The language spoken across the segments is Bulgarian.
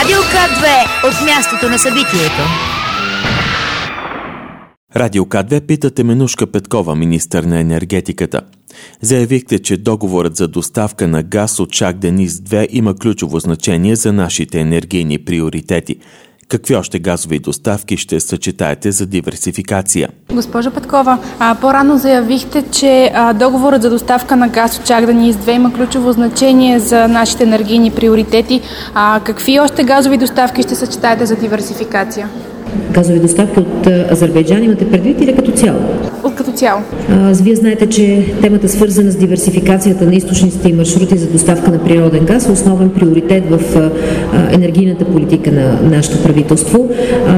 Радио К2 от мястото на събитието. Радио К2 пита Теменужка Петкова, министър на енергетиката. Заявихте, че договорът за доставка на газ от Шах Дениз 2 има ключово значение за нашите енергийни приоритети. Какви още газови доставки ще съчетаете за диверсификация? Госпожо Петкова, по-рано заявихте, че договорът за доставка на газ от Шах Дениз 2 има ключово значение за нашите енергийни приоритети. Какви още газови доставки ще съчетаете за диверсификация? Газови доставки от Азербайджан имате предвид или като цяло? Като цяло. Вие знаете, че темата, свързана с диверсификацията на източниците и маршрути за доставка на природен газ, е основен приоритет в енергийната политика на нашето правителство.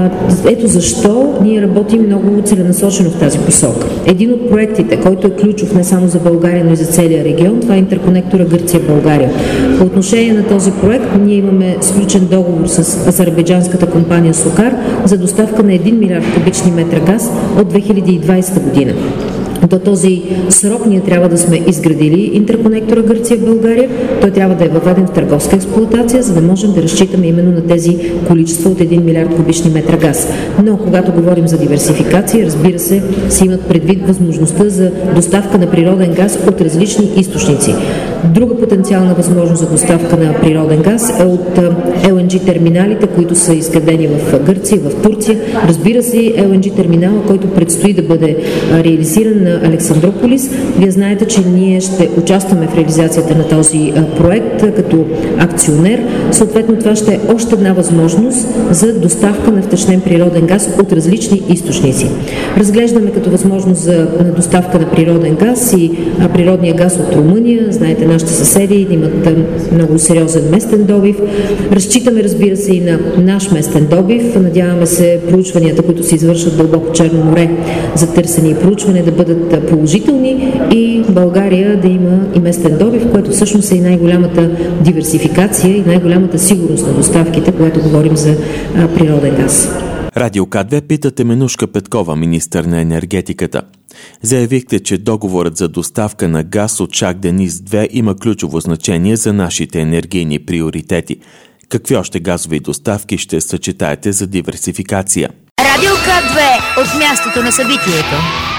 Ето защо ние работим много целенасочено в тази посока. Един от проектите, който е ключов не само за България, но и за целия регион, това е интерконектора Гърция-България. По отношение на този проект ние имаме сключен договор с азербайджанската компания Сокар за доставка на 1 милиард кубични метра газ от 2020 година. До този срок ние трябва да сме изградили интерконектора Гърция-България. Той трябва да е въведен в търговска експлоатация, за да можем да разчитаме именно на тези количества от 1 милиард кубични метра газ. Но когато говорим за диверсификация, разбира се, се имат предвид възможността за доставка на природен газ от различни източници. Друга потенциална възможност за доставка на природен газ е от LNG терминалите, които са изградени в Гърция, в Турция. Разбира се, LNG терминала, който предстои да бъде реализиран на Александрополис. Вие знаете, че ние ще участваме в реализацията на този проект като акционер. Съответно, това ще е още една възможност за доставка на втечнен природен газ от различни източници. Разглеждаме като възможност за доставка на природен газ и природния газ от Румъния. Знаете, нашите съседи имат много сериозен местен добив. Разчитаме, разбира се, и на наш местен добив. Надяваме се проучванията, които се извършват дълбоко Черно море за търсене и проучване, да бъдат положителни и България да има и местен добив, което всъщност е и най-голямата диверсификация и най-голямата сигурност на доставките, когато говорим за природен газ. Радио К2 пита Теменужка Петкова, министър на енергетиката. Заявихте, че договорът за доставка на газ от Шах Дениз 2 има ключово значение за нашите енергийни приоритети. Какви още газови доставки ще съчетаете за диверсификация? Радио К2 от мястото на събитието.